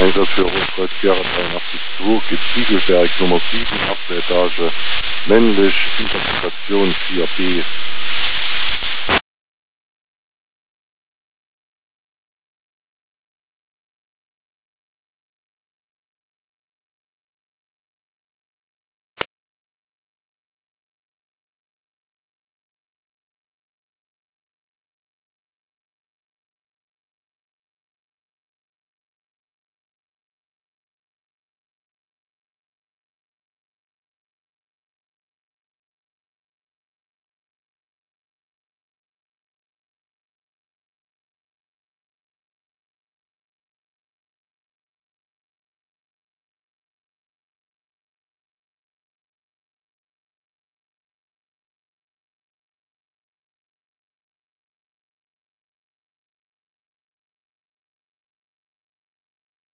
Einsatz für Kreuzkehrer 83-2, gibt Spiegelberg Nummer 7, 8. Etage, männlich, Interpretation 4b.